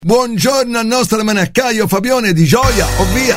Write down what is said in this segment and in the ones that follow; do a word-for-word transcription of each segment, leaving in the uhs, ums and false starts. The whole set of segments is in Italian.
Buongiorno al nostro almanaccaio Fabione Di Gioia, ovvia.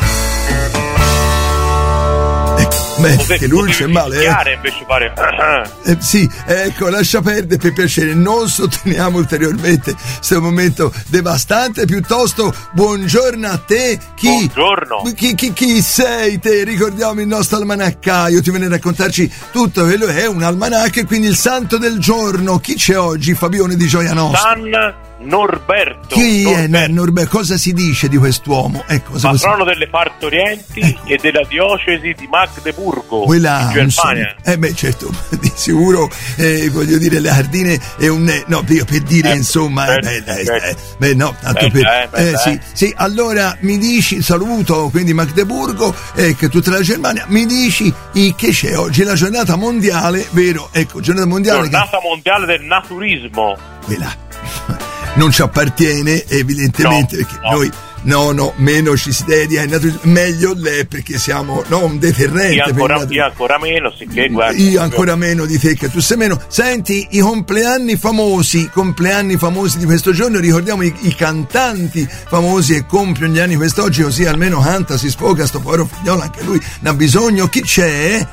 Ecco, beh, che lui c'è male, eh. invece fare eh, sì, ecco, lascia perdere per piacere, non sottolineamo ulteriormente questo momento devastante, piuttosto buongiorno a te. Chi, buongiorno. Chi, chi, chi sei te? Ricordiamo il nostro almanaccaio, ti viene a raccontarci tutto quello che è un almanacco e quindi il santo del giorno. Chi c'è oggi, Fabione Di Gioia nostro? San Norberto. Chi Norberto. è Norberto? Cosa si dice di quest'uomo? Ecco, cosa patrono delle partorienti, ecco, e della diocesi di Magdeburgo, quella, in Germania. Eh beh, certo, di sicuro, eh, voglio dire, le Ardine è un... No, io per dire, eh, insomma, eh, beh, dai, eh, beh, no, tanto beh, per... Eh, eh, sì, sì, allora mi dici, saluto, quindi Magdeburgo, eh, che tutta la Germania, mi dici i, che c'è oggi, la giornata mondiale, vero? Ecco, giornata mondiale... Giornata che... mondiale del naturismo. Quella... non ci appartiene evidentemente, no, perché no. noi no no meno ci si dedica, meglio lei, perché siamo no, un deterrente. Io ancora, per io ancora meno, sicché guarda, io ancora meno di te, che tu sei meno. Senti, i compleanni famosi, compleanni famosi di questo giorno, ricordiamo i, i cantanti famosi che compiono gli anni quest'oggi, così almeno canta, si sfoga sto povero figliolo, anche lui ne ha bisogno. Chi c'è?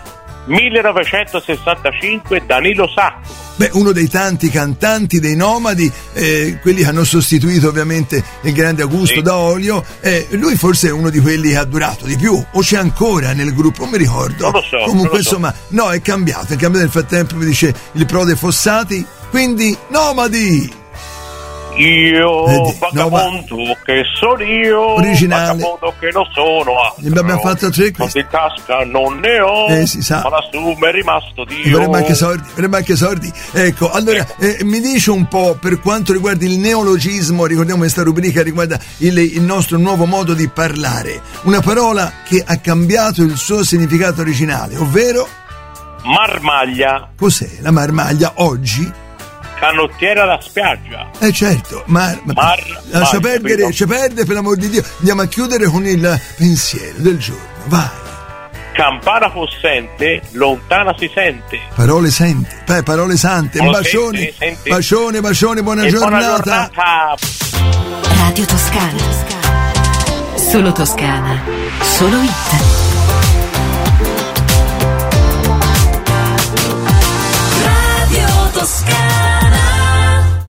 millenovecentosessantacinque Danilo Sacco. Beh, uno dei tanti cantanti dei Nomadi, eh, quelli che hanno sostituito ovviamente il grande Augusto sì. D'Olio, eh, lui forse è uno di quelli che ha durato di più, o c'è ancora nel gruppo, non mi ricordo. Non lo so. Comunque non lo insomma, so. no, è cambiato, è cambiato nel frattempo, mi dice il Prode Fossati, quindi Nomadi. Io, Vedi, vagabondo no, che sono io, originale. vagabondo che non sono altro. Abbiamo fatto tre questi. In tasca non ne ho, eh, si sa. ma lassù mi è rimasto Dio. Avremmo anche soldi, avremmo anche soldi. Ecco, allora eh, mi dice un po' per quanto riguarda il neologismo, ricordiamo questa rubrica riguarda il, il nostro nuovo modo di parlare, una parola che ha cambiato il suo significato originale, ovvero marmaglia. Cos'è la marmaglia oggi? Canottiera da spiaggia. Eh certo, ma, ma Mar, lascia mar, perdere, ci perde per l'amor di Dio. Andiamo a chiudere con il pensiero del giorno. Vai. Campana possente, lontana si sente. Parole sente, eh, parole sante. Un bacione, sente, sente. bacione, bacione, buona e giornata. Buona giornata. Radio Toscana. Solo Toscana. Solo hit. Radio Toscana.